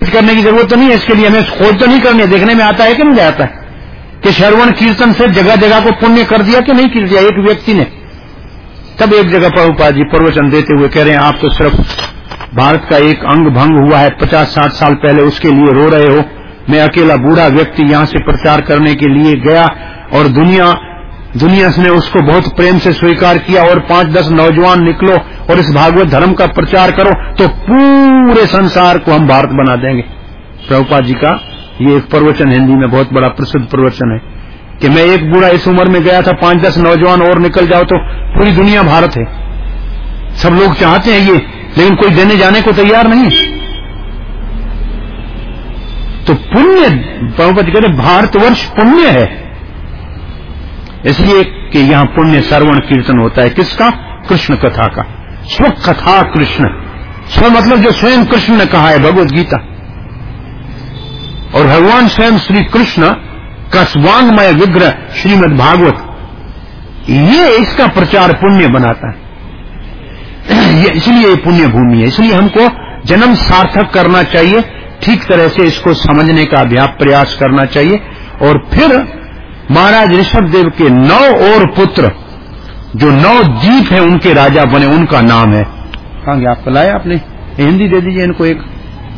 खोज करने की जरूरत तो नहीं है, इसके लिए हमें खोज तो नहीं करनी है, देखने में आता है कि नहीं आता है कि श्रवण कीर्तन से जगह जगह को पुण्य कर दिया कि नहीं कर दिया एक व्यक्ति ने। तब एक जगह प्रभुपाद जी प्रवचन देते हुए कह रहे हैं, आप तो सिर्फ भारत का एक अंग भंग हुआ है 50-60 साल पहले, उसके लिए रो रहे हो। मैं अकेला बूढ़ा व्यक्ति यहां से प्रचार करने के लिए गया और दुनिया ने उसको बहुत प्रेम से स्वीकार किया, और 5-10 नौजवान निकलो और इस भागवत धर्म का प्रचार करो तो पूरे संसार को हम भारत बना देंगे। प्रभुपाद जी का ये एक प्रवचन हिंदी में बहुत बड़ा प्रसिद्ध प्रवचन है कि मैं एक बूढ़ा इस उम्र में गया था, 5-10 नौजवान और निकल जाओ तो पूरी दुनिया भारत है। सब लोग चाहते हैं ये, लेकिन कोई देने जाने को तैयार नहीं। तो पुण्य, प्रभुपाद जी कहते भारतवर्ष पुण्य है, इसलिए कि यहां पुण्य श्रवण कीर्तन होता है। किसका? कृष्ण कथा का। स्व कथा कृष्ण, स्व मतलब जो स्वयं कृष्ण ने कहा है भगवत गीता, और भगवान स्वयं श्री कृष्ण का स्वांगमय विग्रह श्रीमद् भागवत, ये इसका प्रचार पुण्य बनाता है। इसलिए ये पुण्य भूमि है, इसलिए हमको जन्म सार्थक करना चाहिए, ठीक तरह से इसको समझने का प्रयास करना चाहिए। और फिर महाराज ऋषभ देव के 9 और पुत्र, जो 9 द्वीप है उनके राजा बने, उनका नाम है, कहां गया आपको लाया आपने, हिंदी दे दीजिए इनको एक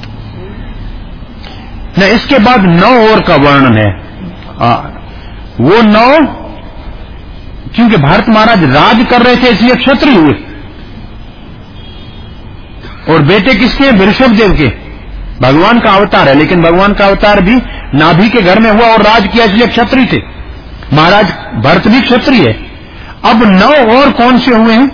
न। इसके बाद 9 और का वर्णन है। वो 9 क्योंकि भारत महाराज राज कर रहे थे इसलिए क्षत्रिय हुए, और बेटे किसके? ऋषभ देव के। भगवान का अवतार है, लेकिन भगवान का अवतार भी नाभि के घर में हुआ और राज किया इसलिए क्षत्रिय थे। महाराज भरत भी क्षत्रिय है। अब 9 और कौन से हुए हैं?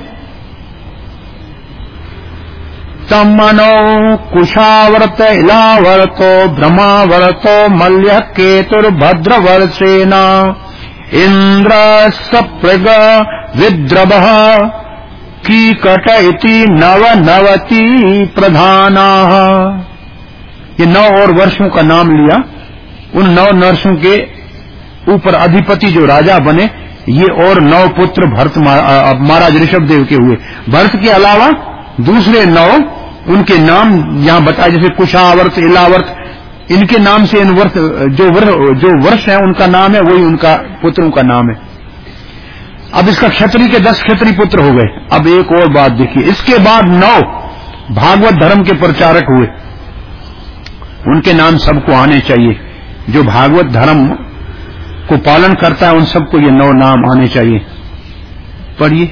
तमनो कुशावर्त इलावर्तो ब्रह्मावर्तो मल्य केतुर्भद्रवर्षेना इंद्र सप्रग विद्रवः कीकट इति 99 प्रधाना। ये 9 और वर्षों का नाम लिया। उन 9 नरसों के ऊपर अधिपति जो राजा बने, ये और 9 पुत्र भरत महाराज ऋषभ देव के हुए। भरत के अलावा दूसरे 9 उनके नाम यहां बताए, जैसे कुशावर्त इलावर्त, इनके नाम से इन वर्ष जो वर्ष है उनका नाम है, वही उनका पुत्रों का नाम है। अब इसका क्षत्रिय के 10 क्षत्रिय पुत्र हो गए। अब एक और बात देखिए, इसके बाद 9 भागवत धर्म के प्रचारक हुए, उनके नाम सबको आने चाहिए। जो भागवत धर्म को पालन करता है उन सबको ये 9 नाम आने चाहिए। पढ़िए,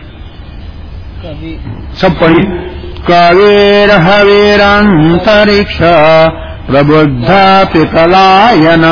सब पढ़िए। कवीर हवीरंतरिक्ष प्रबुद्ध पिपलायन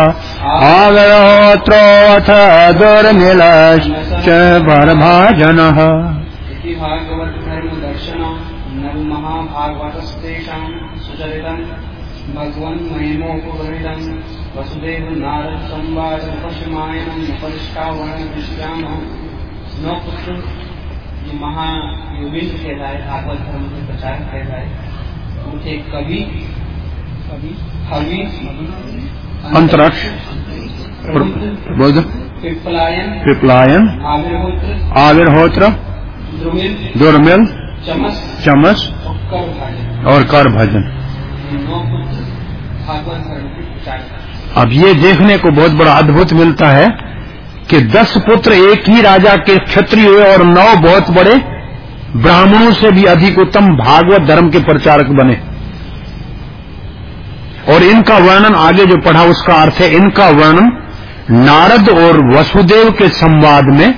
आगरोत्रोऽथ दुर्मिलश्च भरभाजन। भागवत धर्म दर्शन नव महाभागवतस्तेषां सुचरितं भगवन् महिमोपवर्णितं वसुदेव नारद संवाद उपशमायनम् उपरिष्टावरण विश्रामः। 9 पुत्र ये महायोगेंद्र कहलाए, भागवत धर्म के प्रचारक कहलाए। उनके कवि हवि अंतरिक्ष पिपलायन आविर्होत्र दुर्मिल चमस और कर भजन। अब ये देखने को बहुत बड़ा अद्भुत मिलता है कि 10 पुत्र एक ही राजा के क्षत्रिय हुए और 9 बहुत बड़े ब्राह्मणों से भी अधिक उत्तम भागवत धर्म के प्रचारक बने। और इनका वर्णन आगे जो पढ़ा उसका अर्थ है, इनका वर्णन नारद और वसुदेव के संवाद में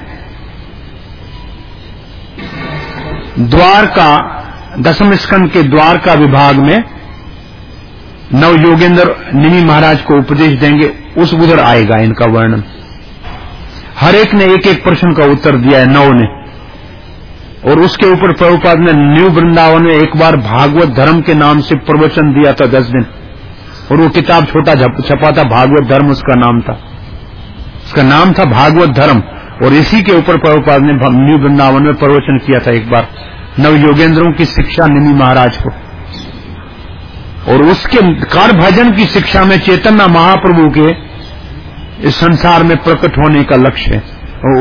द्वारका 10वें स्कंद के द्वारका विभाग में नव योगेंद्र निमि महाराज को उपदेश देंगे, उस उधर आएगा इनका वर्णन। हर एक ने एक एक प्रश्न का उत्तर दिया है 9 ने, और उसके ऊपर प्रभुपाद ने न्यू वृंदावन में एक बार भागवत धर्म के नाम से प्रवचन दिया था 10 दिन, और वो किताब छोटा छपा था, भागवत धर्म उसका नाम था। उसका नाम था भागवत धर्म, और इसी के ऊपर प्रभुपाद ने न्यू वृंदावन में प्रवचन किया था एक बार नव योगेंद्रों की शिक्षा निमि महाराज को। और उसके कर भजन की शिक्षा में चैतन्य महाप्रभु के इस संसार में प्रकट होने का लक्ष्य है।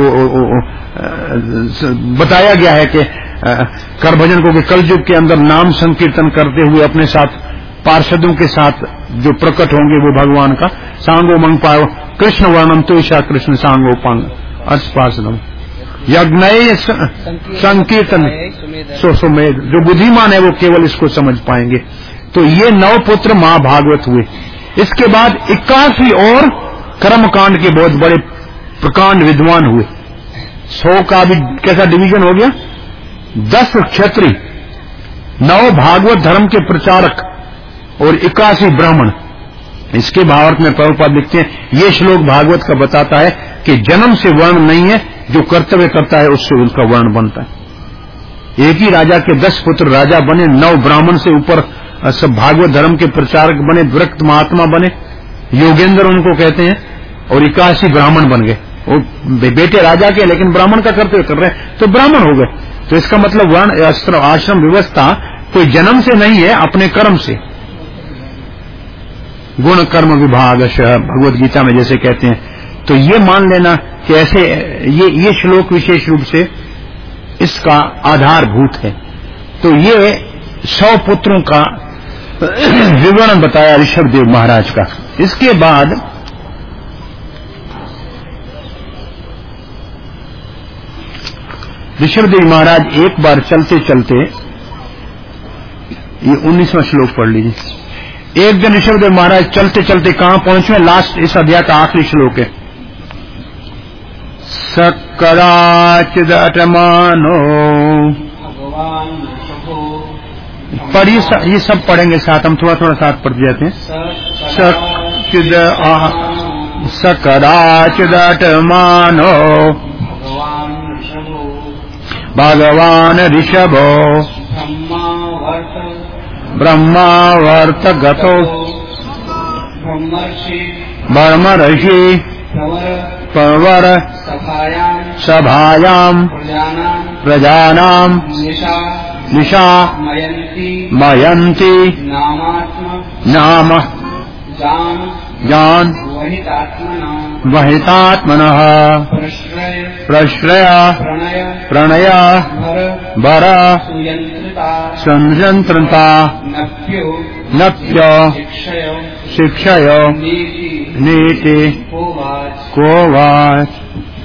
बताया गया है कि कर भजन को कि कलयुग के अंदर नाम संकीर्तन करते हुए अपने साथ पार्षदों के साथ जो प्रकट होंगे वो भगवान का सांगो मंग पाओ कृष्ण वर्णम तो ईशा कृष्ण सांगो पंग अर्थ पार्षदम यज्ञ संकीर्तन सुमेध। जो बुद्धिमान है वो केवल इसको समझ पाएंगे। तो ये 9 पुत्र महाभागवत हुए। इसके बाद 81 और कर्मकांड के बहुत बड़े प्रकांड विद्वान हुए। 100 का भी कैसा डिवीजन हो गया, 10 क्षत्रिय, 9 भागवत धर्म के प्रचारक और 81 ब्राह्मण। इसके भावार्थ में प्रभुपाद लिखते हैं ये श्लोक भागवत का बताता है कि जन्म से वर्ण नहीं है, जो कर्तव्य करता है उससे उनका वर्ण बनता है। एक ही राजा के 10 पुत्र राजा बने, 9 ब्राह्मण से ऊपर सब भागवत धर्म के प्रचारक बने, विरक्त महात्मा बने, योगेंद्र उनको कहते हैं, और 81 ब्राह्मण बन गए। वो बेटे राजा के लेकिन ब्राह्मण का कर्तव्य कर रहे हैं तो ब्राह्मण हो गए। तो इसका मतलब वर्ण आश्रम व्यवस्था कोई जन्म से नहीं है, अपने कर्म से। गुण कर्म विभाग भगवत गीता में जैसे कहते हैं। तो ये मान लेना कि ऐसे ये श्लोक विशेष रूप से इसका आधारभूत है। तो ये 100 पुत्रों का विवरण बताया ऋषभदेव महाराज का। इसके बाद ऋषभदेव महाराज एक बार चलते चलते, ये 19वां श्लोक पढ़ लीजिए। एक दिन ऋषभदेव महाराज चलते चलते कहां पहुंचे, लास्ट इस अध्याय का आखिरी श्लोक है। सकराचिदटमानो पढ़िए, ये सब पढ़ेंगे साथ, हम थोड़ा थोड़ा साथ पढ़ जाते हैं। सकराचिदटमानो भगवान ऋषभो ब्रह्मावर्त गतो ब्रह्मर्षि प्रवर सभायाम प्रजानाम निशा मयंती नाम जान वहितात्मनः प्रश्रय प्रणय वर संयंत्रता नप्य शिक्षय नीति कोवाच।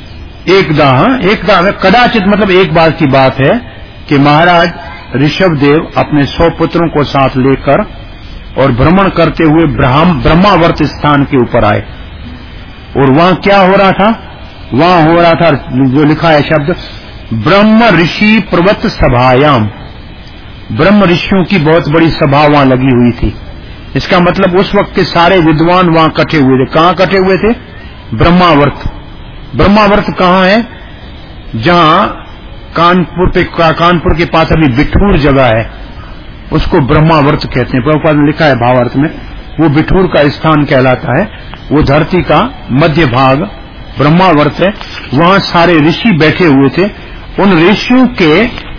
एकदा कदाचित मतलब एक बार की बात है कि महाराज ऋषभदेव अपने 100 पुत्रों को साथ लेकर और भ्रमण करते हुए ब्रह्मावर्त स्थान के ऊपर आए। और वहां क्या हो रहा था, वहां हो रहा था जो लिखा है शब्द ब्रह्म ऋषि प्रवत सभायाम। ब्रह्म ऋषियों की बहुत बड़ी सभा वहां लगी हुई थी। इसका मतलब उस वक्त के सारे विद्वान वहां इकट्ठे हुए थे। कहां इकट्ठे हुए थे, ब्रह्मावर्त। ब्रह्मावर्त कहां है, जहां कानपुर के पास अभी बिठूर जगह है, उसको ब्रह्मावर्त कहते हैं। प्रभुपाद ने लिखा है भावार्थ में, वो बिठूर का स्थान कहलाता है। वो धरती का मध्य भाग ब्रह्मावर्त है। वहां सारे ऋषि बैठे हुए थे। उन ऋषियों के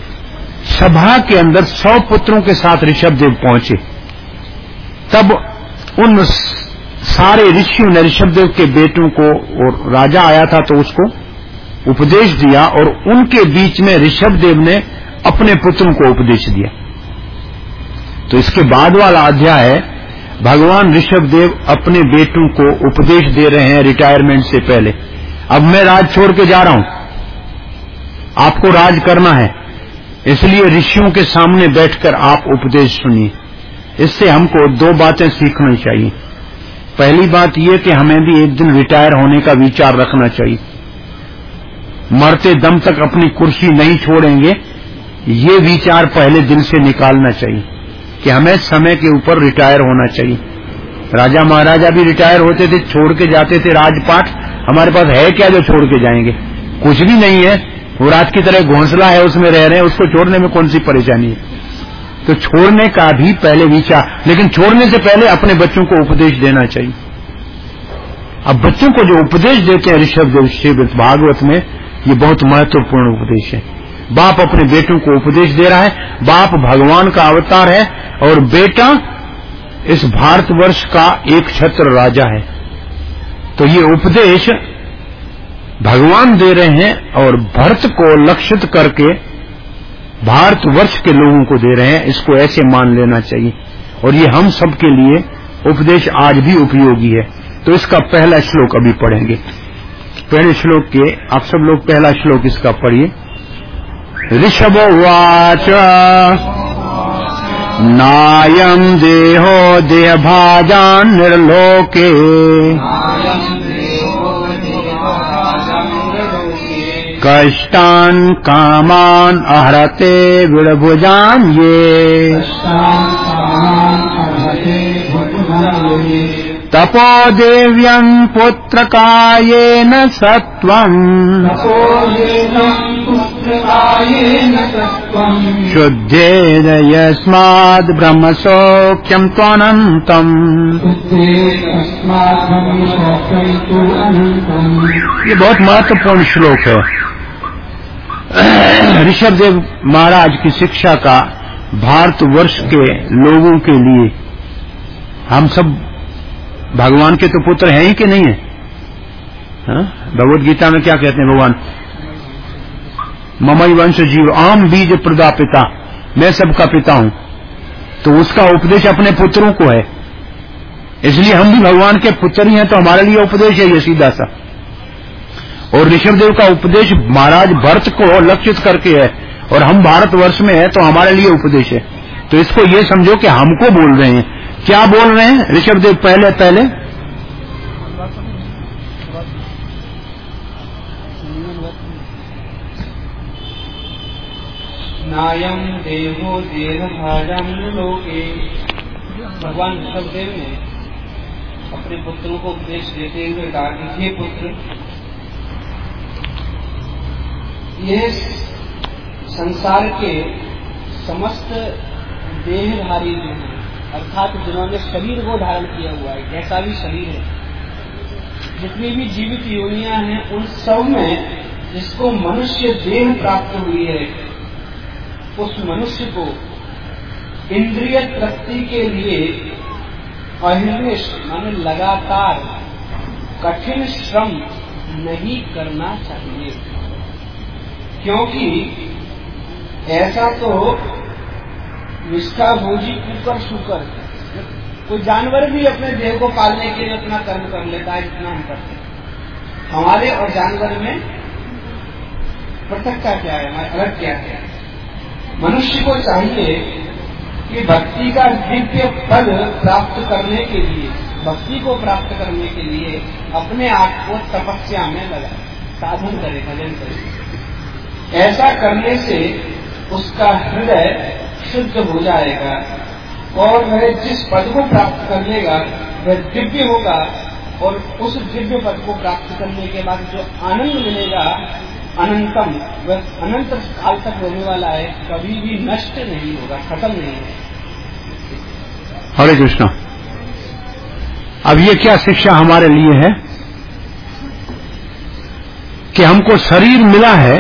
सभा के अंदर 100 पुत्रों के साथ ऋषभदेव पहुंचे। तब उन सारे ऋषियों ने ऋषभदेव के बेटों को, और राजा आया था तो उसको उपदेश दिया, और उनके बीच में ऋषभदेव ने अपने पुत्रों को उपदेश दिया। तो इसके बाद वाला अध्याय है, भगवान ऋषभदेव अपने बेटों को उपदेश दे रहे हैं रिटायरमेंट से पहले। अब मैं राज छोड़ के जा रहा हूं, आपको राज करना है, इसलिए ऋषियों के सामने बैठकर आप उपदेश सुनिए। इससे हमको 2 बातें सीखनी चाहिए। पहली बात यह कि हमें भी एक दिन रिटायर होने का विचार रखना चाहिए। मरते दम तक अपनी कुर्सी नहीं छोड़ेंगे, ये विचार पहले दिल से निकालना चाहिए कि हमें समय के ऊपर रिटायर होना चाहिए। राजा महाराजा भी रिटायर होते थे, छोड़ के जाते थे राजपाट। हमारे पास है क्या जो छोड़ के जाएंगे, कुछ भी नहीं है। वो रात की तरह घोंसला है, उसमें रह रहे हैं, उसको छोड़ने में कौन सी परेशानी है। तो छोड़ने का भी पहले विचार, लेकिन छोड़ने से पहले अपने बच्चों को उपदेश देना चाहिए। अब बच्चों को जो उपदेश देते हैं ऋषभदेव श्रीमद् भागवत में, ये बहुत महत्वपूर्ण उपदेश है। बाप अपने बेटों को उपदेश दे रहा है। बाप भगवान का अवतार है और बेटा इस भारतवर्ष का एक छत्र राजा है। तो ये उपदेश भगवान दे रहे हैं और भरत को लक्षित करके भारतवर्ष के लोगों को दे रहे हैं। इसको ऐसे मान लेना चाहिए। और ये हम सब के लिए उपदेश आज भी उपयोगी है। तो इसका पहला श्लोक अभी पढ़ेंगे। पहले श्लोक के आप सब लोग पहला श्लोक इसका पढ़िए। ऋषभो उवाच नायं देहो देहभाजान् निर्लोके कष्टान् कामान् अहरते विडभुजान् ये तपो देव्यं पुत्रकायेन सत्वम् शुद्धेन यस्माद् ब्रह्मसौख्यं त्वनन्तम्। ये बहुत महत्वपूर्ण श्लोक है। ऋषभदेव महाराज की शिक्षा का भारतवर्ष के लोगों के लिए, हम सब भगवान के तो पुत्र हैं ही कि नहीं है? भगवद गीता में क्या कहते हैं भगवान? ममई वंश जीव आम बीज प्रदा पिता, मैं सबका पिता हूं। तो उसका उपदेश अपने पुत्रों को है, इसलिए हम भी भगवान के पुत्र ही हैं। तो हमारे लिए उपदेश है ये सीधा सा। और ऋषभदेव का उपदेश महाराज भरत को लक्षित करके है, और हम भारतवर्ष में है तो हमारे लिए उपदेश है। तो इसको ये समझो कि हमको बोल रहे हैं। क्या बोल रहे हैं ऋषभदेव? पहले नायं देहो देहभाजं लोके। भगवान ऋषभदेव ने अपने पुत्रों को उपदेश देते हुए कहा कि हे पुत्र, ये संसार के समस्त देहधारी जो हैं, अर्थात जिन्होंने शरीर को धारण किया हुआ है, जैसा भी शरीर है, जितनी भी जीवित योनियां हैं, उन सब में जिसको मनुष्य देह प्राप्त हुई है, उस मनुष्य को इंद्रिय तृप्ति के लिए अहिर्निश माने लगातार कठिन श्रम नहीं करना चाहिए। क्योंकि ऐसा तो निष्ठा भोजी कुकर शुकर, कोई जानवर भी अपने देह को पालने के लिए अपना कर्म कर लेता है जितना हम करते हैं। हमारे और जानवर में पृथकता क्या है, हमारे अलग क्या है? मनुष्य को चाहिए कि भक्ति का दिव्य फल प्राप्त करने के लिए, भक्ति को प्राप्त करने के लिए अपने आप को तपस्या में लगाए, साधन करे, भजन करे। ऐसा करने से उसका हृदय शुद्ध हो जाएगा और वह जिस पद को प्राप्त कर लेगा वह दिव्य होगा, और उस दिव्य पद को प्राप्त करने के बाद जो आनंद मिलेगा अनंतम, वह अनंत काल तक रहने वाला है, कभी भी नष्ट नहीं होगा, खत्म नहीं होगा। हरे कृष्णा। अब ये क्या शिक्षा हमारे लिए है कि हमको शरीर मिला है,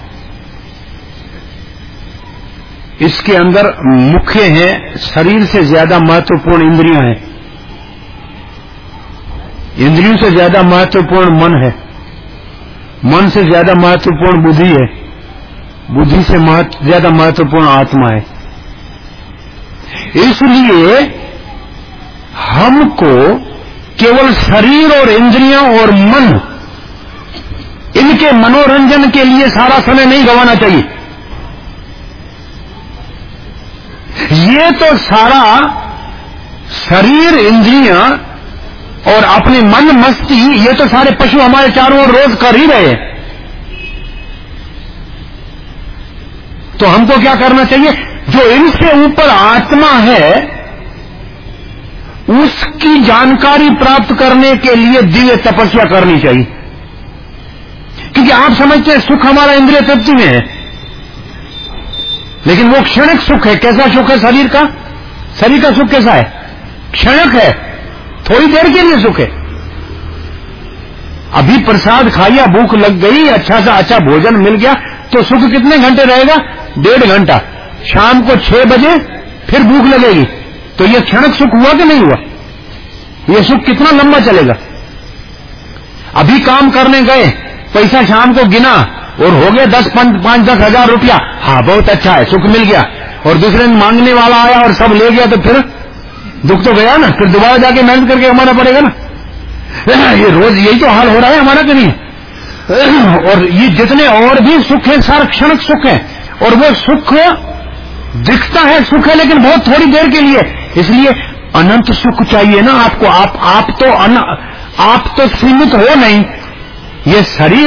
इसके अंदर मुख्य है, शरीर से ज्यादा महत्वपूर्ण इंद्रियां हैं, इंद्रियों से ज्यादा महत्वपूर्ण मन है, मन से ज्यादा महत्वपूर्ण बुद्धि है, बुद्धि से ज्यादा महत्वपूर्ण आत्मा है। इसलिए हमको केवल शरीर और इंद्रियां और मन, इनके मनोरंजन के लिए सारा समय नहीं गंवाना चाहिए। ये तो सारा शरीर, इंद्रियां और अपने मन मस्ती, ये तो सारे पशु हमारे चारों ओर रोज कर ही रहे। तो हमको क्या करना चाहिए? जो इनसे ऊपर आत्मा है उसकी जानकारी प्राप्त करने के लिए दिव्य तपस्या करनी चाहिए। क्योंकि आप समझते हैं सुख हमारा इंद्रिय तृप्ति में है, लेकिन वो क्षणिक सुख है। कैसा सुख है शरीर का? शरीर का सुख कैसा है? क्षणिक है, थोड़ी देर के लिए सुख है। अभी प्रसाद खाया, भूख लग गई, अच्छा सा अच्छा भोजन मिल गया, तो सुख कितने घंटे रहेगा? 1.5 घंटा। शाम को 6 बजे फिर भूख लगेगी, तो यह क्षणिक सुख हुआ कि नहीं हुआ? यह सुख कितना लंबा चलेगा? अभी काम करने गए, पैसा शाम को गिना और हो गया 5-10 हजार रुपया, हाँ बहुत अच्छा है, सुख मिल गया। और दूसरे दिन मांगने वाला आया और सब ले गया, तो फिर दुख तो गया ना, फिर दोबारा जाके मेहनत करके कमाना पड़ेगा ना। ये रोज यही तो हाल हो रहा है हमारा कि नहीं? और ये जितने और भी सुख है सारा क्षणिक सुख है, और वो सुख दिखता है सुख है लेकिन बहुत थोड़ी देर के लिए। इसलिए अनंत सुख चाहिए ना आपको। आप तो सीमित हो नहीं, ये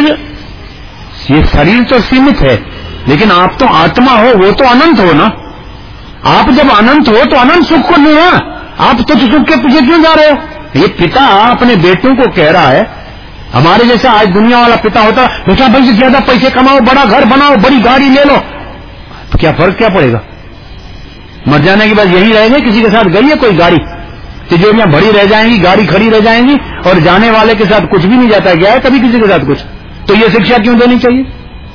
शरीर तो सीमित है, लेकिन आप तो आत्मा हो, वो तो अनंत हो ना। आप जब अनंत हो तो अनंत सुख को नहीं, आप तो सुख के पीछे क्यों जा रहे हो? ये पिता अपने बेटों को कह रहा है, हमारे जैसा आज दुनिया वाला पिता होता, बेटा भाई से ज्यादा पैसे कमाओ, बड़ा घर बनाओ, बड़ी गाड़ी ले लो, तो क्या फर्क क्या पड़ेगा? मर जाने के बाद यही रहेंगे। किसी के साथ गई है कोई गाड़ी, तिजोरियां भरी रह जाएंगी, गाड़ी खड़ी रह जाएंगी, और जाने वाले के साथ कुछ भी नहीं जाता है। गया है कभी किसी के साथ कुछ? तो ये शिक्षा क्यों देनी चाहिए?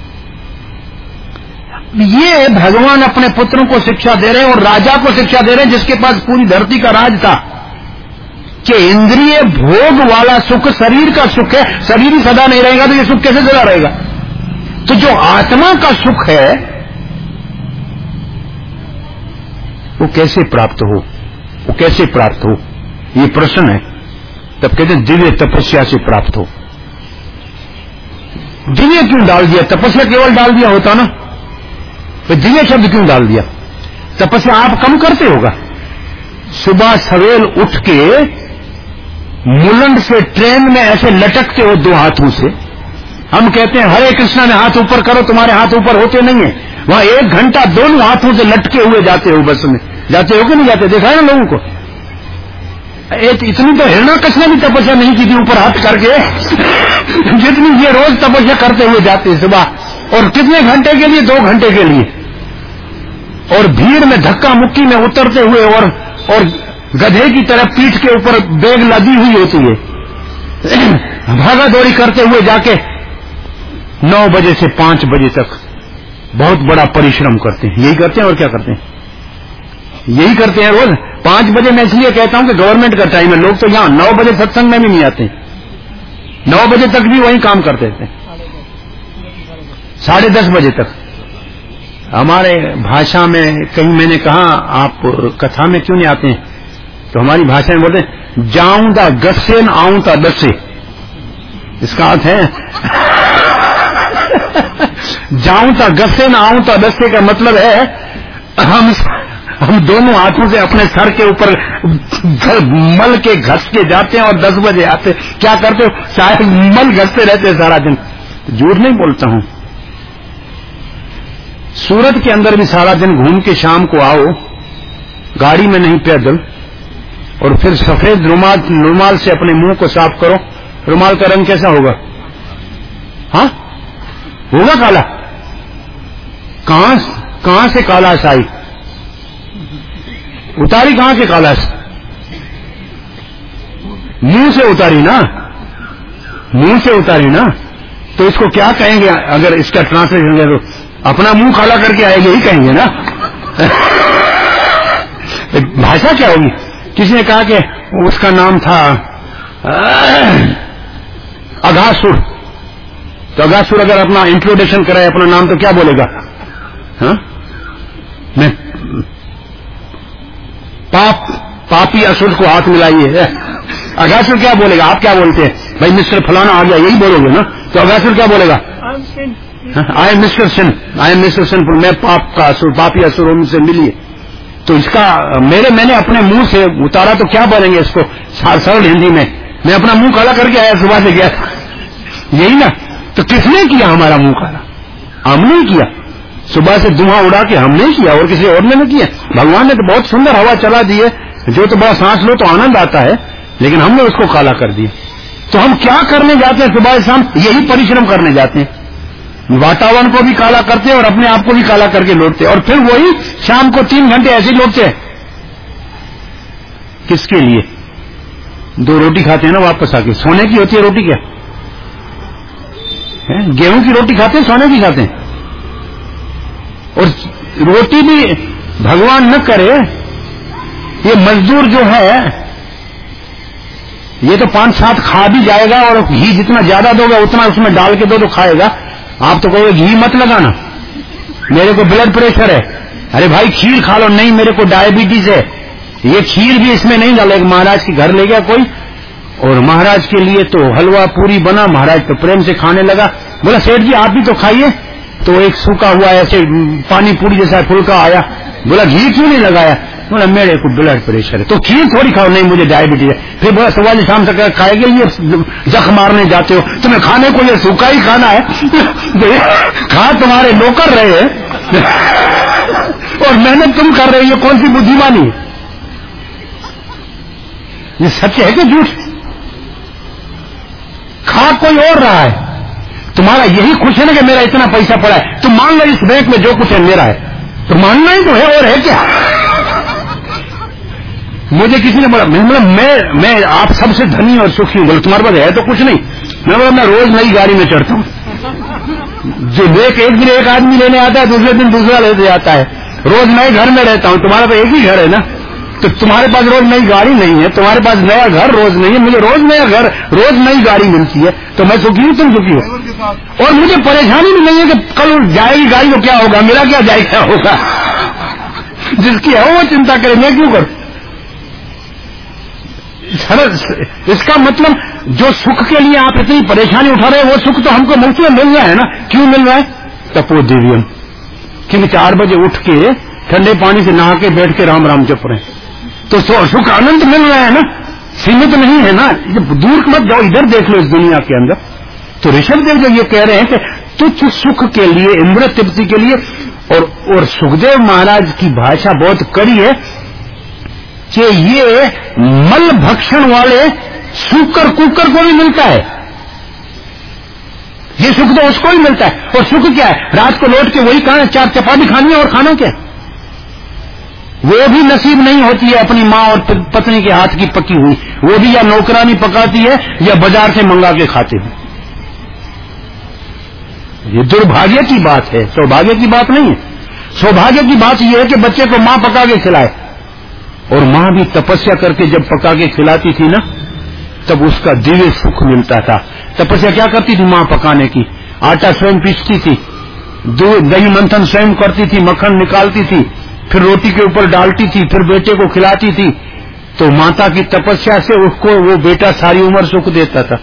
ये भगवान अपने पुत्रों को शिक्षा दे रहे हैं, और राजा को शिक्षा दे रहे हैं जिसके पास पूरी धरती का राज था, कि इंद्रिय भोग वाला सुख शरीर का सुख है। शरीर ही सदा नहीं रहेगा तो ये सुख कैसे सदा रहेगा? तो जो आत्मा का सुख है वो कैसे प्राप्त हो? वो कैसे प्राप्त हो, ये प्रश्न है। तब कहते हैं दिव्य तपस्या से प्राप्त हो। दिव्य क्यों डाल दिया? तपस्या केवल डाल दिया होता ना, तो दिव्य शब्द क्यों डाल दिया? तपस्या आप कम करते होगा। सुबह सवेल उठ के मुलंड से ट्रेन में ऐसे लटकते हो दो हाथों से। हम कहते हैं हरे कृष्णा में हाथ ऊपर करो, तुम्हारे हाथ ऊपर होते नहीं है। वहां 1 घंटा दोनों हाथों से लटके हुए जाते हो, बस में जाते हो कि नहीं जाते? देखा है ना लोगों को। इतनी तो हिरण्यकश्यप ने भी तपस्या नहीं की थी ऊपर हाथ करके जितनी ये रोज तपस्या करते हुए जाते सुबह। और कितने घंटे के लिए? 2 घंटे के लिए। और भीड़ में धक्का मुक्की में उतरते हुए, और गधे की तरह पीठ के ऊपर बैग लदी हुई होती है, भागा दौड़ी करते हुए जाके 9 बजे से 5 बजे तक बहुत बड़ा परिश्रम करते हैं। यही करते हैं और क्या करते हैं? यही करते हैं रोज। 5 बजे मैं इसलिए कहता हूं कि गवर्नमेंट का टाइम है। लोग तो यहां 9 बजे सत्संग में भी नहीं आते, 9 बजे तक भी वही काम करते थे, 10:30 बजे तक। हमारे भाषा में कहीं मैंने कहा आप कथा में क्यों नहीं आते हैं, तो हमारी भाषा में बोलते हैं जाऊं दा गस्से न आऊं ता दस्से। इसका अर्थ है जाऊं ता गस्से न आऊं ता दस्से का मतलब है हम दोनों हाथों से अपने सर के ऊपर मल के घस के जाते हैं और 10 बजे आते। क्या करते हो? शायद मल घसते रहते सारा दिन। झूठ नहीं बोलता हूं। सूरत के अंदर भी सारा दिन घूम के शाम को आओ, गाड़ी में नहीं पैदल, और फिर सफेद रुमाल से अपने मुंह को साफ करो। रुमाल का रंग कैसा होगा? हाँ, होगा काला। कहां से काला साई उतारी? कहां से काला? मुंह से उतारी ना, मुंह से उतारी ना। तो इसको क्या कहेंगे अगर इसका ट्रांसलेशन करें तो? अपना मुंह काला करके आएंगे ही कहेंगे ना। भाषा क्या होगी? किसी ने कहा कि उसका नाम था अघासुर, तो अघासुर अगर अपना इंट्रोडक्शन कराए अपना नाम तो क्या बोलेगा? हाँ, मैं पापी असुर को हाथ मिलाइए। अघासुर क्या बोलेगा? आप क्या बोलते हैं? भाई मिस्टर फलाना आ गया, यही बोलोगे ना। तो अघासुर क्या बोलेगा? I am mister sin, I am mister sin, मैं पाप का असुर, पापी असुर, उनसे मिलिए। तो इसका मैंने अपने मुंह से उतारा तो क्या बोलेंगे इसको सरल हिंदी में? मैं अपना मुंह काला करके आया, सुबह से गया, यही ना। तो किसने किया हमारा मुंह काला? हमने किया। सुबह से धुआं उड़ा के हमने किया, और किसी और ने नहीं किया। भगवान ने तो बहुत सुंदर हवा चला दी है, जो तो बड़ा सांस लो तो आनंद आता है, लेकिन हमने उसको काला कर दिया। तो हम क्या करने जाते हैं सुबह शाम? यही परिश्रम करने जाते हैं। वातावरण को भी काला करते हैं और अपने आप को भी काला करके लौटते हैं, और फिर वही शाम को 3 घंटे ऐसे लौटते हैं। किसके लिए? 2 रोटी खाते हैं ना वापस आके। सोने की होती है रोटी क्या? गेहूं की रोटी खाते हैं, सोने की खाते हैं। और रोटी भी भगवान न करे, ये मजदूर जो है ये तो 5-7 खा भी जाएगा, और घी जितना ज्यादा दोगे उतना उसमें डाल के दो तो खाएगा। आप तो कहोगे घी मत लगाना, मेरे को ब्लड प्रेशर है। अरे भाई खीर खा लो। नहीं, मेरे को डायबिटीज है। ये खीर भी इसमें नहीं डाला। महाराज के घर ले गया कोई और महाराज के लिए तो हलवा पूरी बना, महाराज तो प्रेम से खाने लगा। बोला सेठ जी आप भी तो खाइए। तो एक सूखा हुआ ऐसे पानी पूरी जैसा फुल्का आया। बोला घी क्यों नहीं लगाया? बोला मेरे को ब्लड प्रेशर है। तो खीर थोड़ी खाओ। नहीं मुझे डायबिटीज है। फिर बोला सुबह शाम तक खाएंगे, ये जख मारने जाते हो, तुम्हें खाने को ये सूखा ही खाना है। खा तुम्हारे नौकर रहे हैं और मेहनत तुम कर रहे हो, ये कौन सी बुद्धिमानी है? ये सच है कि झूठ? खा कोई और रहा है, तुम्हारा यही खुश है ना कि मेरा इतना पैसा पड़ा है। तुम मान लो इस बैंक में जो कुछ है मेरा है, तो मानना ही तो है। और है क्या? मुझे किसी ने बोला, मैं आप सबसे धनी और सुखी हूं। बोले तुम्हारे पास है तो कुछ नहीं। मैं बोला मैं रोज नई गाड़ी में चढ़ता हूं। जो एक दिन एक आदमी लेने आता है, दूसरे दिन दूसरा लेते जाता है। रोज नए घर में रहता हूं। तुम्हारा तो एक ही घर है ना। तो तुम्हारे पास रोज नई गाड़ी नहीं है, तुम्हारे पास नया घर रोज नहीं है। मुझे रोज नया घर, रोज नई गाड़ी मिलती है। तो मैं सुखी हूं, तुम सुखी हो। और मुझे परेशानी भी नहीं है कि कल जाएगी गाड़ी तो क्या होगा, मेरा क्या जाएगा होगा। जिसकी है वो चिंता करे, मैं क्यों करूं? इसका मतलब जो सुख के लिए आप इतनी परेशानी उठा रहे हैं, वो सुख तो हमको मुफ्त में मिल रहा है ना। क्यों मिल रहा है? तपो दिव्यम। क्योंकि 4 बजे उठ के ठंडे पानी से नहा के बैठ के राम राम जप रहे हैं, तो सुख आनंद मिल रहा है ना, सीमित नहीं है ना। दूर मत जाओ, इधर देख लो इस दुनिया के अंदर। तो ऋषभ देव जो ये कह रहे हैं कि तुच्छ सुख के लिए, इंद्र तृप्ति के लिए, और सुखदेव महाराज की भाषा बहुत कड़ी है कि ये मल भक्षण वाले सूकर कुकर को भी मिलता है। ये सुख तो उसको ही मिलता है। और सुख क्या है? रात को लौट के वही खाना, 4 चपाती खानी है और खाना क्या? वो भी नसीब नहीं होती है अपनी माँ और पत्नी के हाथ की पकी हुई। वो भी या नौकरानी पकाती है या बाजार से मंगा के खाते हैं। ये दुर्भाग्य की बात है, सौभाग्य की बात नहीं है। सौभाग्य की बात यह है कि बच्चे को माँ पका के खिलाए। और माँ भी तपस्या करके जब पका के खिलाती थी ना, तब उसका दिव्य सुख मिलता था। तपस्या क्या करती थी माँ पकाने की? आटा स्वयं पीसती थी, दही मंथन स्वयं करती थी, मक्खन निकालती थी, फिर रोटी के ऊपर डालती थी, फिर बेटे को खिलाती थी। तो माता की तपस्या से उसको वो बेटा सारी उम्र सुख देता था।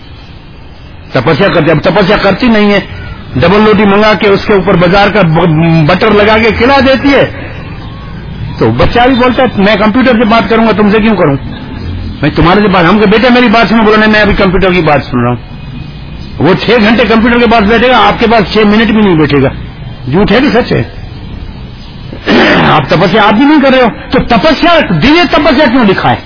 तपस्या करती, अब तपस्या करती नहीं है, डबल रोटी मंगा के उसके ऊपर बाजार का बटर लगा के खिला देती है। तो बच्चा भी बोलता है मैं कंप्यूटर से बात करूंगा, तुमसे क्यों करूं? मैं तुम्हारे से बात, हमको बेटा मेरी बात सुनो। बोला नहीं, मैं अभी कंप्यूटर की बात सुन रहा हूं। वो 6 घंटे कंप्यूटर के पास बैठेगा, आपके पास 6 मिनट भी नहीं बैठेगा। झूठ है कि सच है? आप तपस्या आप भी नहीं कर रहे हो, तो तपस्या, दिव्य तपस्या क्यों लिखा है?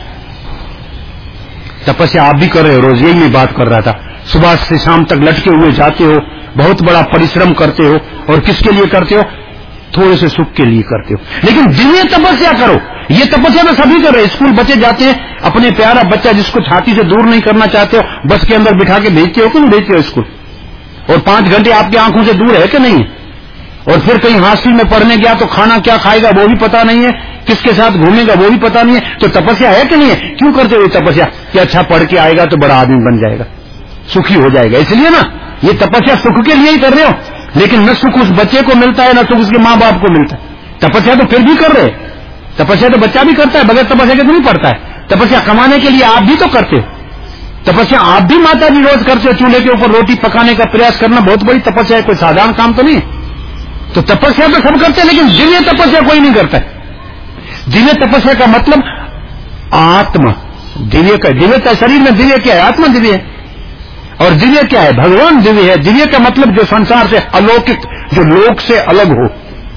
तपस्या आप भी कर रहे हो रोज। यही मैं बात कर रहा था। सुबह से शाम तक लटके हुए जाते हो, बहुत बड़ा परिश्रम करते हो, और किसके लिए करते हो? थोड़े से सुख के लिए करते हो। लेकिन दिव्य तपस्या करो। ये तपस्या तो सभी कर रहे हैं। स्कूल बच्चे जाते हैं, अपने प्यारा बच्चा जिसको छाती से दूर नहीं करना चाहते हो, बस के अंदर बिठा के भेजते हो कि नहीं भेजते हो स्कूल? और 5 घंटे आपकी आंखों से दूर है कि नहीं? और फिर कहीं हॉस्टल में पढ़ने गया तो खाना क्या खाएगा वो भी पता नहीं है, किसके साथ घूमेगा वो भी पता नहीं है। तो तपस्या है कि नहीं है? क्यों करते हो तपस्या? कि अच्छा पढ़ के आएगा तो बड़ा आदमी बन जाएगा, सुखी हो जाएगा, इसलिए ना। ये तपस्या सुख के लिए ही कर रहे हो। लेकिन न सुख उस बच्चे को मिलता है, न सुख उसके माँ बाप को मिलता है। तपस्या तो फिर भी कर रहे। तपस्या तो बच्चा भी करता है, बगैर तपस्या के तो नहीं पढ़ता है। तपस्या कमाने के लिए आप भी तो करते हो। तपस्या आप भी माता जी रोज करते हो। चूल्हे के ऊपर रोटी पकाने का प्रयास करना बहुत बड़ी तपस्या है, कोई साधारण काम तो नहीं है। तो तपस्या तो सब करते हैं, लेकिन दिव्य तपस्या कोई नहीं करता है। दिव्य तपस्या का मतलब आत्मा दिव्य का, दिव्य शरीर में दिव्य क्या है? आत्मा दिव्य है। और दिव्य क्या है? भगवान दिव्य है। दिव्य का मतलब जो संसार से अलौकिक, जो लोक से अलग हो,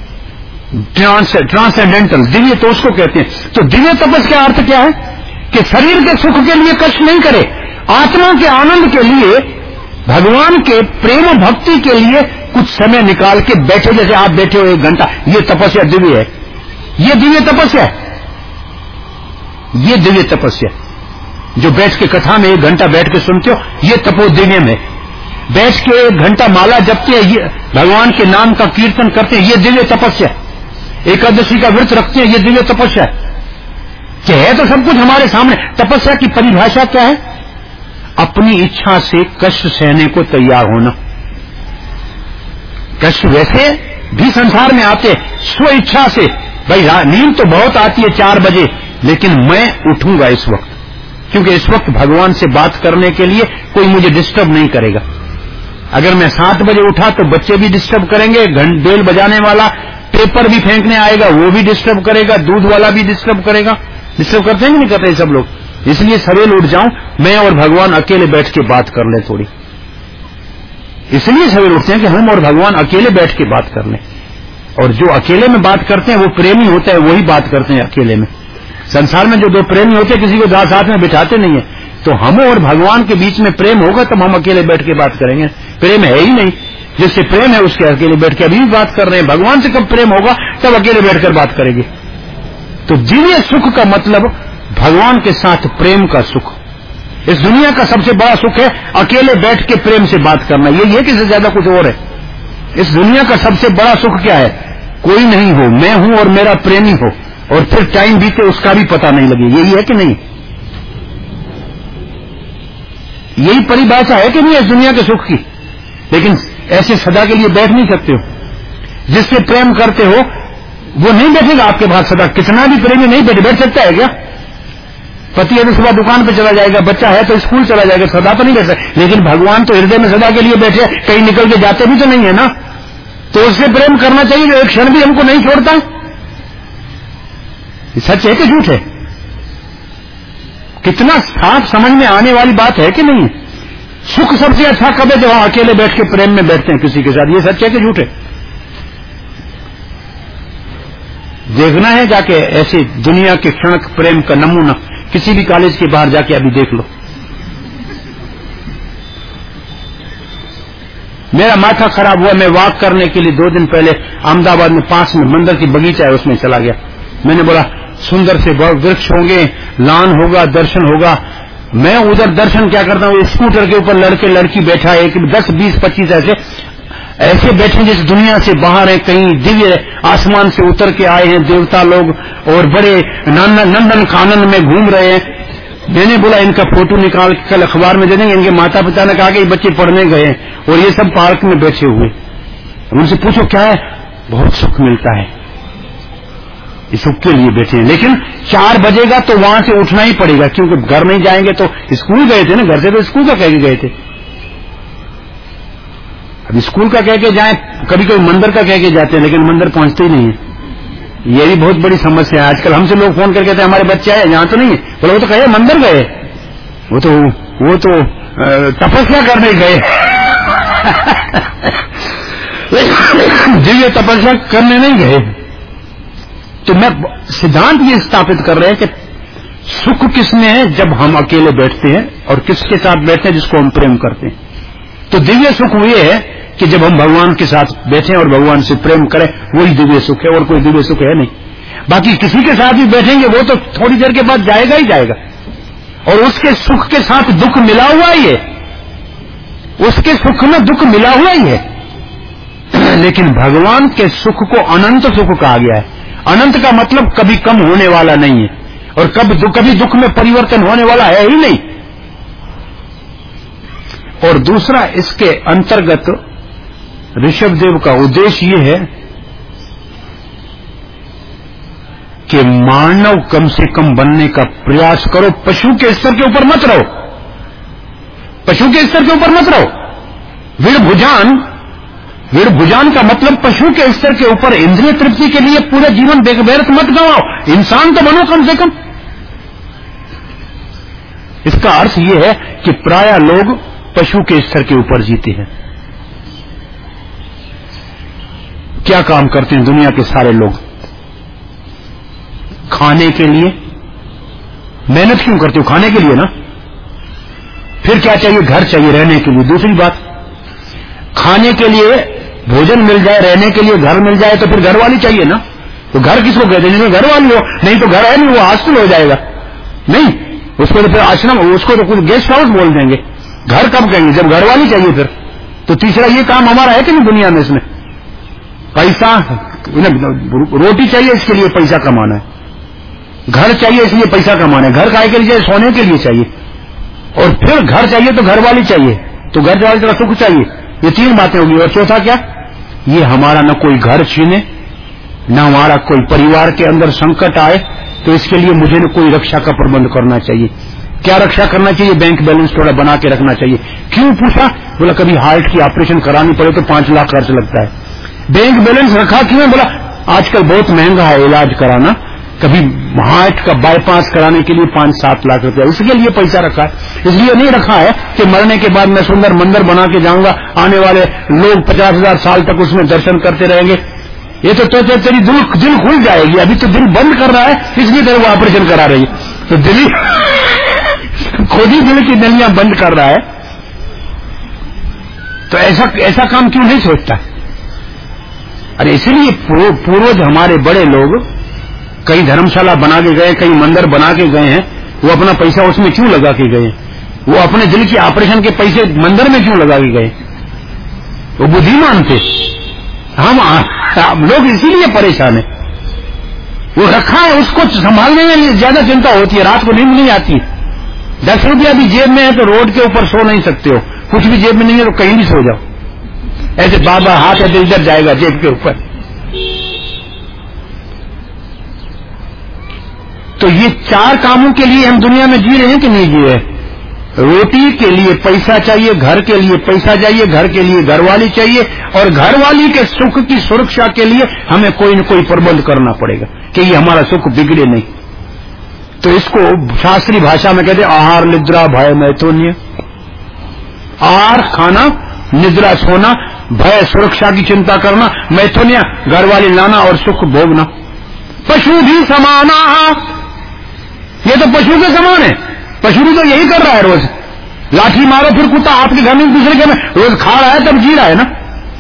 ट्रांसेंडेंटल, दिव्य तो उसको कहते हैं। तो दिव्य तपस्या का अर्थ क्या है? कि शरीर के सुख के लिए कष्ट नहीं करे, आत्मा के आनंद के लिए, भगवान के प्रेम भक्ति के लिए कुछ समय निकाल के बैठे, जैसे आप बैठे हो 1 घंटा, ये तपस्या दिव्य है। ये दिव्य तपस्या है। ये दिव्य तपस्या जो बैठ के कथा में 1 घंटा बैठ के सुनते हो, ये तपो दिव्य में। बैठ के 1 घंटा माला जपते हैं, ये भगवान के नाम का कीर्तन करते हैं, ये दिव्य तपस्या। एकादशी का व्रत रखते हैं, ये दिव्य तपस्या क्या है? तो सब कुछ हमारे सामने। तपस्या की परिभाषा क्या है? अपनी इच्छा से कष्ट सहने को तैयार होना। कष्ट वैसे भी संसार में आते, स्व इच्छा से। भाई नींद तो बहुत आती है 4 बजे, लेकिन मैं उठूंगा इस वक्त, क्योंकि इस वक्त भगवान से बात करने के लिए कोई मुझे डिस्टर्ब नहीं करेगा। अगर मैं 7 बजे उठा तो बच्चे भी डिस्टर्ब करेंगे, बेल बजाने वाला पेपर भी फेंकने आएगा वो भी डिस्टर्ब करेगा, दूध वाला भी डिस्टर्ब करेगा। डिस्टर्ब करते हैं कि नहीं करते सब लोग? इसलिए सवेरे उठ जाऊं, मैं और भगवान अकेले बैठ के बात कर ले थोड़ी। इसलिए सवेरे उठते हैं कि हम और भगवान अकेले बैठ के बात कर लें। और जो अकेले में बात करते हैं वो प्रेमी होता है, वही बात करते हैं अकेले में। संसार में जो 2 प्रेमी होते हैं किसी को साथ में बिठाते नहीं है। तो हम और भगवान के बीच में प्रेम होगा तब हम अकेले बैठ के बात करेंगे। प्रेम है ही नहीं, जिससे प्रेम है उसके अकेले बैठ के अभी भी बात कर रहे हैं। भगवान से कब प्रेम होगा तब अकेले बैठकर बात करेंगे। तो दिव्य सुख का मतलब भगवान के साथ प्रेम का सुख। इस दुनिया का सबसे बड़ा सुख है अकेले बैठ के प्रेम से बात करना, यही है कि इससे ज्यादा कुछ और है। इस दुनिया का सबसे बड़ा सुख क्या है? कोई नहीं हो, मैं हूं और मेरा प्रेमी हो, और फिर टाइम बीते उसका भी पता नहीं लगे। यही है कि नहीं? यही परिभाषा है कि नहीं इस दुनिया के सुख की? लेकिन ऐसे सदा के लिए बैठ नहीं सकते हो। जिससे प्रेम करते हो वो नहीं बैठेगा आपके पास सदा। कितना भी प्रेमी नहीं बैठ सकता है क्या? पति है तो सुबह दुकान पे चला जाएगा, बच्चा है तो स्कूल चला जाएगा, सदा तो नहीं बैठ सकता। लेकिन भगवान तो हृदय में सदा के लिए बैठे, कहीं निकल के जाते भी तो नहीं है ना। तो उससे प्रेम करना चाहिए जो एक क्षण भी हमको नहीं छोड़ता। सच है कि झूठ है? कितना साफ समझ में आने वाली बात है कि नहीं? सुख सबसे अच्छा कब है? जब हम अकेले बैठ के प्रेम में बैठते हैं किसी के साथ। ये सच है कि झूठ है? देखना है जाके ऐसे दुनिया के क्षण प्रेम का नमूना किसी भी कॉलेज के बाहर जाके अभी देख लो। मेरा माथा खराब हुआ, मैं वॉक करने के लिए 2 दिन पहले अहमदाबाद में पास में मंदिर की बगीचा है उसमें चला गया। मैंने बोला सुंदर से वृक्ष होंगे, लान होगा, दर्शन होगा। मैं उधर दर्शन क्या करता हूँ, स्कूटर के ऊपर लड़के लड़की बैठा है, 10, 20, 25 ऐसे बैठे जिस दुनिया से बाहर है, कहीं दिव्य आसमान से उतर के आए हैं देवता लोग और बड़े नंदन कानन में घूम रहे हैं। मैंने बोला इनका फोटो निकाल के कल अखबार में दे देंगे। इनके माता पिता ने कहा कि बच्चे पढ़ने गए और ये सब पार्क में बैठे हुए। उनसे पूछो क्या है? बहुत सुख मिलता है, इस सुख के लिए बैठे हैं। लेकिन 4 बजेगा तो वहां से उठना ही पड़ेगा, क्योंकि घर नहीं जाएंगे तो स्कूल गए थे ना, घर से तो स्कूल का कह के गए थे। अब स्कूल का कह के जाए, कभी कभी मंदिर का कह के जाते हैं, लेकिन मंदिर पहुंचते ही नहीं है। ये भी बहुत बड़ी समस्या है आजकल। हमसे लोग फोन करके कहते हैं हमारे बच्चे आए, यहां तो नहीं है। बोले वो तो कहे मंदिर गए, वो तो तपस्या करने गए। दिव्य तपस्या करने नहीं गए। तो मैं सिद्धांत ये स्थापित कर रहे हैं कि सुख किसमें है? जब हम अकेले बैठते हैं, और किसके साथ बैठते हैं? जिसको हम प्रेम करते हैं। तो दिव्य सुख ये है कि जब हम भगवान के साथ बैठें और भगवान से प्रेम करें, वही दिव्य सुख है, और कोई दिव्य सुख है नहीं। बाकी किसी के साथ भी बैठेंगे वो तो थोड़ी देर के बाद जाएगा ही जाएगा, और उसके सुख के साथ दुख मिला हुआ ही है, उसके सुख में दुख मिला हुआ ही है। लेकिन भगवान के सुख को अनंत सुख कहा गया है। अनंत का मतलब कभी कम होने वाला नहीं है, और कभी दुख में परिवर्तन होने वाला है ही नहीं। और दूसरा, इसके अंतर्गत ऋषभदेव का उद्देश्य ये है कि मानव कम से कम बनने का प्रयास करो। पशु के स्तर के ऊपर मत रहो, पशु के स्तर के ऊपर मत रहो। विड़भुजान का मतलब पशु के स्तर के ऊपर इंद्रिय तृप्ति के लिए पूरे जीवन व्यर्थ मत गवाओ। इंसान तो बनो कम से कम। इसका अर्थ यह है कि प्रायः लोग पशु के स्तर के ऊपर जीते हैं। क्या काम करते हैं दुनिया के सारे लोग? खाने के लिए मेहनत क्यों करते हो? खाने के लिए ना। फिर क्या चाहिए? घर चाहिए रहने के लिए। दूसरी बात, खाने के लिए भोजन मिल जाए, रहने के लिए घर मिल जाए, तो फिर घर वाली चाहिए ना। तो घर किसको कहते हैं? घर वाली हो, नहीं तो घर है नहीं, वो हॉस्टल हो जाएगा। नहीं, उसको तो फिर आश्रम, उसको तो कुछ गेस्ट हाउस बोल देंगे। घर कब कहेंगे? जब घर वाली चाहिए। फिर तो तीसरा ये काम हमारा है कि नहीं दुनिया में? इसमें पैसा, रोटी चाहिए इसके लिए पैसा कमाना है, घर चाहिए इसलिए पैसा कमाना है। घर खाए के लिए, सोने के लिए चाहिए, और फिर घर चाहिए तो घर वाली चाहिए, तो घर वाली तरह सुख चाहिए। ये 3 बातें होगी। और चौथा क्या? ये हमारा न कोई घर छीने, न हमारा कोई परिवार के अंदर संकट आए, तो इसके लिए मुझे न कोई रक्षा का प्रबंध करना चाहिए। क्या रक्षा करना चाहिए? बैंक बैलेंस थोड़ा बना के रखना चाहिए। क्यों पूछा? बोला कभी हार्ट की ऑपरेशन करानी पड़े तो 5 लाख खर्च लगता है। बैंक बैलेंस रखा क्यों? बोला आजकल बहुत महंगा है इलाज कराना, कभी हार्ट का बाईपास कराने के लिए 5-7 लाख रुपया, उसके लिए पैसा रखा है। इसलिए नहीं रखा है कि मरने के बाद मैं सुंदर मंदिर बना के जाऊंगा, आने वाले लोग 50,000 साल तक उसमें दर्शन करते रहेंगे। ये तो तेरी दिल खुल जाएगी, अभी तो दिल बंद कर रहा है, इसलिए तेरे को ऑपरेशन करा रही है। तो दिल खुद ही दिल की नलियां बंद कर रहा है, तो ऐसा काम क्यों नहीं सोचता? अरे इसलिए पूर्वज हमारे बड़े लोग कई धर्मशाला बना के गए, कई मंदिर बना के गए हैं, वो अपना पैसा उसमें क्यों लगा के गए? वो अपने दिल की ऑपरेशन के पैसे मंदिर में क्यों लगा के गए? वो बुद्धिमान थे। हम लोग इसीलिए परेशान है। वो रखा है, उसको संभालने में ज्यादा चिंता होती है, रात को नींद नहीं आती। 10 रुपया भी जेब में है तो रोड के ऊपर सो नहीं सकते हो, कुछ भी जेब में नहीं है तो कहीं भी सो जाओ, ऐसे बाबा हाथ है इधर जाएगा जेब के ऊपर। तो ये 4 कामों के लिए हम दुनिया में जी रहे हैं कि नहीं जी रहे? रोटी के लिए पैसा चाहिए, घर के लिए पैसा चाहिए, घर के लिए घरवाली चाहिए, और घरवाली के सुख की सुरक्षा के लिए हमें कोई न कोई प्रबंध करना पड़ेगा कि ये हमारा सुख बिगड़े नहीं। तो इसको शास्त्रीय भाषा में कहते हैं आहार निद्रा भय मैथुन्य। आहार खाना, निद्रा सोना, भय सुरक्षा की चिंता करना, मैथुन्य घरवाली लाना और सुख भोगना। पशु भी समाना, ये तो पशु के समान है। पशु भी तो यही कर रहा है, रोज लाठी मारो फिर कुत्ता आपके घर में दूसरे के में रोज खा रहा है, तब जी रहा है ना।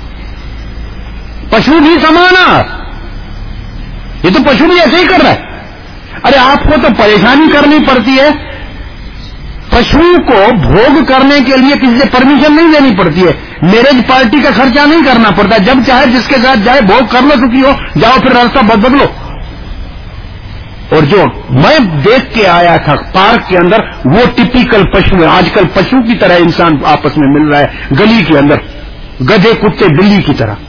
पशु भी समाना, ये तो पशु भी ऐसे ही कर रहा है। अरे आपको तो परेशानी करनी पड़ती है, पशु को भोग करने के लिए किसी से परमिशन नहीं देनी पड़ती है, मैरिज पार्टी का खर्चा नहीं करना पड़ता, जब चाहे जिसके साथ जाए भोग कर लो, सुखी हो जाओ, फिर रास्ता बदलो। और जो मैं देख के आया था पार्क के अंदर, वो टिपिकल पशु है। आजकल पशु की तरह इंसान आपस में मिल रहा है गली के अंदर, गधे कुत्ते बिल्ली की तरह।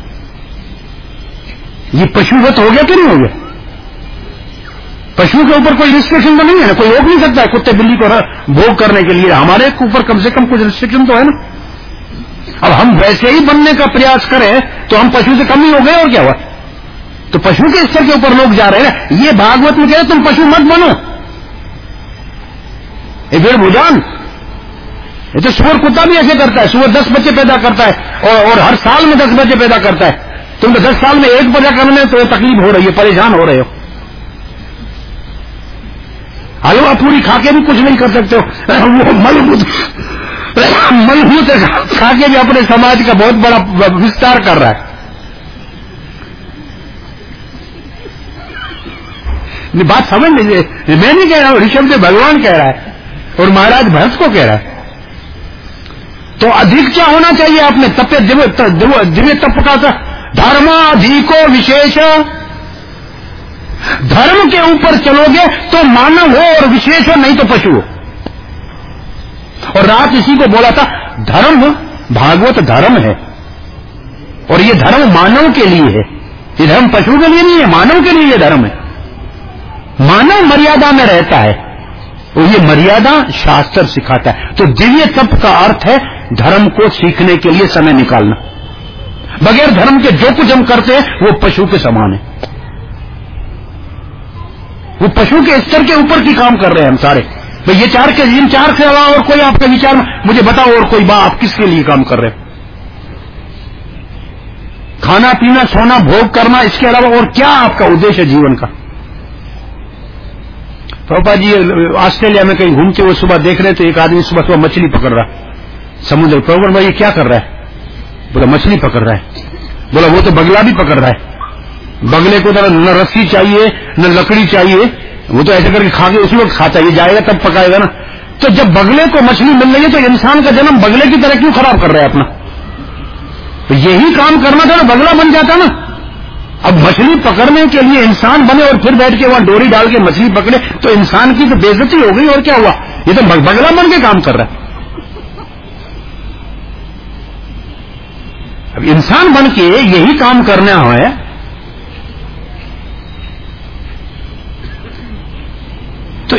ये पशुवत हो गया कि नहीं हो गया? पशु के ऊपर कोई रिस्ट्रिक्शन तो नहीं है ना, कोई रोक नहीं सकता है कुत्ते बिल्ली को भोग करने के लिए। हमारे ऊपर कम से कम कुछ रिस्ट्रिक्शन तो है ना। अब हम वैसे ही बनने का प्रयास करें तो हम पशु से कम ही हो गए, और क्या हुआ? तो पशु के स्तर के ऊपर लोग जा रहे हैं। ये भागवत में कह रहे तुम पशु मत बनो, ये फिर भुजान। ये तो सुअर कुत्ता भी ऐसे करता है, सुअर 10 बच्चे पैदा करता है और हर साल में 10 बच्चे पैदा करता है। तुम तो 10 साल में 1 पैदा करने में तो तकलीफ हो रही है, परेशान हो रहे हो। हलवा पूरी खाके भी कुछ नहीं कर सकते हो। वो मलबूत खाके भी अपने समाज का बहुत बड़ा विस्तार कर रहा है। बात समझ लीजिए, मैं नहीं कह रहा हूं, ऋषभ देव भगवान कह रहा है और महाराज भरत को कह रहा है। तो अधिक क्या होना चाहिए आपने? तपे दिव्य तप का धर्माधिको विशेष। धर्म के ऊपर चलोगे तो मानव हो और विशेष हो, नहीं तो पशु हो। और रात इसी को बोला था, धर्म भागवत धर्म है और ये धर्म मानव के लिए है, ये धर्म पशु के लिए नहीं है, मानव के लिए ये धर्म है। मानव मर्यादा में रहता है और ये मर्यादा शास्त्र सिखाता है। तो दिव्य तप का अर्थ है धर्म को सीखने के लिए समय निकालना। बगैर धर्म के जो कुछ हम करते हैं वो पशु के समान है, वो पशु के स्तर के ऊपर की काम कर रहे हैं हम सारे। तो ये इन 4 से अलावा और कोई आपके विचार में मुझे बताओ, और कोई बात आप किसके लिए काम कर रहे हैं? खाना पीना सोना भोग करना, इसके अलावा और क्या आपका उद्देश्य है जीवन का? पापा जी ऑस्ट्रेलिया में कहीं घूमते हुए सुबह देख रहे तो एक आदमी सुबह मछली पकड़ रहा समुद्र। प्रभु भाई ये क्या कर रहा है? बोला मछली पकड़ रहा है। बोला वो तो बगला भी पकड़ रहा है, बगले को तो न रस्सी चाहिए न लकड़ी चाहिए, वो तो ऐसे करके खा के उसी वक्त खाता है, ये जाएगा तब पकाएगा ना। तो जब बगले को मछली मिल रही है तो इंसान का जन्म बगले की तरह क्यों खराब कर रहा है अपना? तो यही काम करना था ना, बगला बन जाता ना। अब मछली पकड़ने के लिए इंसान बने और फिर बैठ के वहां डोरी डाल के मछली पकड़े तो इंसान की तो बेइज्जती हो गई, और क्या हुआ? ये तो बगला बन के काम कर रहा है। अब इंसान बन के यही काम करना है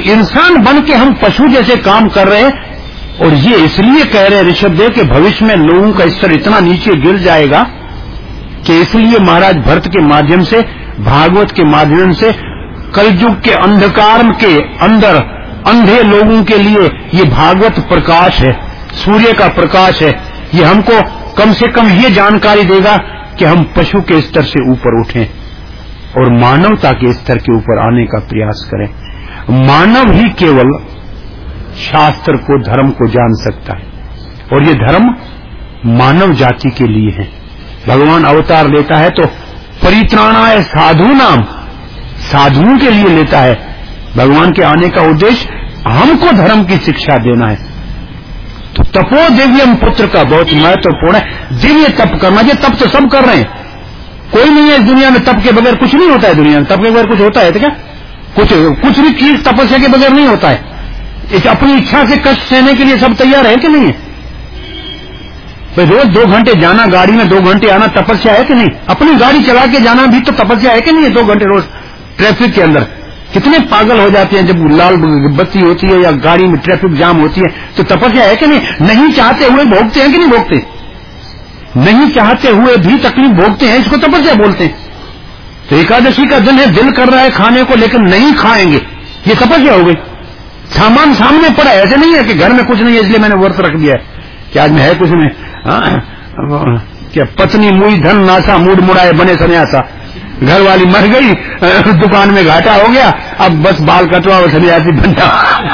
इंसान बन के हम पशु जैसे काम कर रहे हैं। और ये इसलिए कह रहे हैं ऋषभदेव के भविष्य में लोगों का स्तर इतना नीचे गिर जाएगा कि इसलिए महाराज भरत के माध्यम से, भागवत के माध्यम से कलयुग के अंधकार के अंदर अंधे लोगों के लिए ये भागवत प्रकाश है, सूर्य का प्रकाश है। ये हमको कम से कम ये जानकारी देगा कि हम पशु के स्तर से ऊपर उठें और मानवता के स्तर के ऊपर आने का प्रयास करें। मानव ही केवल शास्त्र को, धर्म को जान सकता है और ये धर्म मानव जाति के लिए है। भगवान अवतार लेता है तो परित्राणाय साधु नाम, साधुओं के लिए लेता है। भगवान के आने का उद्देश्य हमको धर्म की शिक्षा देना है। तो तपो दिव्यम पुत्र का बहुत महत्वपूर्ण है। दिव्य तप करना, ये तप तो सब कर रहे हैं, कोई नहीं है इस दुनिया में तप के बगैर कुछ नहीं होता है। दुनिया में तप के बगैर कुछ होता है तो क्या? कुछ भी चीज तपस्या के बगैर नहीं होता है। इस अपनी इच्छा से कष्ट सहने के लिए सब तैयार है कि नहीं है? भाई रोज 2 घंटे जाना, गाड़ी में 2 घंटे आना, तपस्या है कि नहीं? अपनी गाड़ी चला के जाना भी तो तपस्या है कि नहीं है? 2 घंटे रोज ट्रैफिक के अंदर कितने पागल हो जाते हैं जब लाल बत्ती होती है या गाड़ी में ट्रैफिक जाम होती है, तो तपस्या है कि नहीं? नहीं चाहते हुए भोगते हैं कि नहीं भोगते? नहीं चाहते हुए भी तकलीफ भोगते हैं, इसको तपस्या बोलते हैं। तो एकादशी का दिन है, दिल कर रहा है खाने को लेकिन नहीं खाएंगे, ये तपस्या हो गई। सामान सामने पड़ा है, ऐसे नहीं है कि घर में कुछ नहीं है इसलिए मैंने व्रत रख दिया है कि आज में है कुछ में। क्या पत्नी मुई धन नासा, मूड मुड़ाए बने सन्यासा। घर वाली मर गई, दुकान में घाटा हो गया, अब बस बाल कटवा और सन्यासी बनता।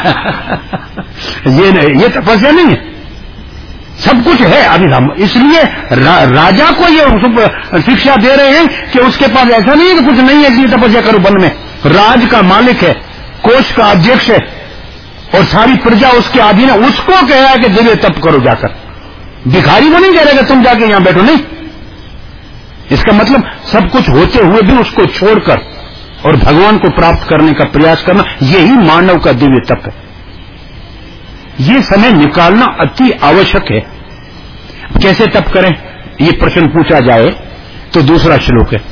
ये नहीं, ये तपस्या नहीं है। सब कुछ है अभी हम, इसलिए राजा को ये शिक्षा दे रहे हैं कि उसके पास ऐसा नहीं है कि कुछ नहीं है इसलिए तपस्या करो। वन में राज का मालिक है, कोष का अध्यक्ष है और सारी प्रजा उसके अधीन है। उसको कह रहा है कि दिव्य तप करो जाकर। भिखारी को नहीं कह रहा कि तुम जाके यहां बैठो, नहीं। इसका मतलब सब कुछ होते हुए भी उसको छोड़कर और भगवान को प्राप्त करने का प्रयास करना, यही मानव का दिव्य तप है। ये समय निकालना अति आवश्यक है। कैसे तप करें ये प्रश्न पूछा जाए तो दूसरा श्लोक है।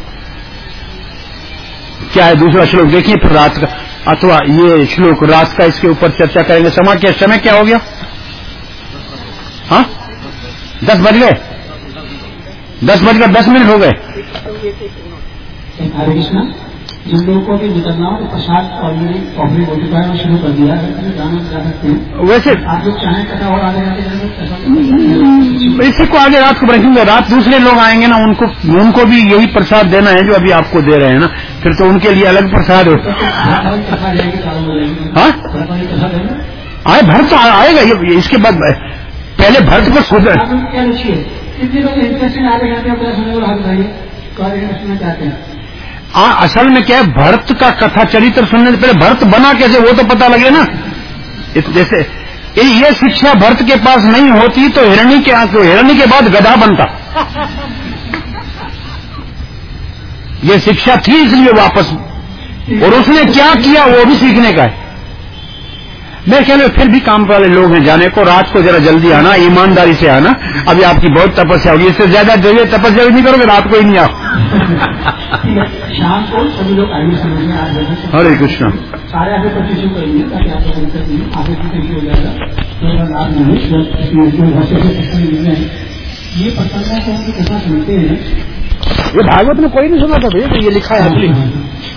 क्या है दूसरा श्लोक? देखिए फिर रात का, अथवा ये श्लोक रात का, इसके ऊपर चर्चा करेंगे। समय क्या हो गया? हाँ 10 बज गए, 10 हो गए। हरे कृष्णा। जिन लोगों को भी निकलना हो तो प्रसाद ऑफरिंग हो चुका है और शुरू कर दिया है, जाना जा सकते हैं। वैसे आप लोग चाहें कथा और आगे इसी को आगे रात को रखेंगे। रात दूसरे लोग आएंगे ना, उनको भी यही प्रसाद देना है जो अभी आपको दे रहे हैं ना, फिर तो उनके लिए अलग प्रसाद हो। हाँ आए भरत तो आएगा ये, इसके बाद पहले भरत को सुधर। क्या रुचि है? कितने लोग इंटरेस्टिंग आगे जाते हैं, सुनना चाहते हैं? असल में क्या है, भरत का कथा चरित्र सुनने से पहले भरत बना कैसे वो तो पता लगे ना। जैसे ये शिक्षा भरत के पास नहीं होती तो हिरण्य के बाद गधा बनता। ये शिक्षा थी इसलिए वापस, और उसने क्या किया वो भी सीखने का है। मेरे ख्याल में फिर भी काम वाले लोग हैं जाने को। रात को जरा जल्दी आना, ईमानदारी से आना। अभी आपकी बहुत तपस्या होगी, इससे ज्यादा जो तपस्या भी नहीं करोगे रात को ही नहीं आओ। शाम को सभी लोग आएंगे समझ में। 8 बजे हरे कृष्ण। सारे आगे प्रतिशत करेंगे ताकि आप आगे भी हो जाएगा। ये प्रसंग को हम कथा सुनते हैं। ये भागवत में कोई नहीं सुना था भैया, ये लिखा है।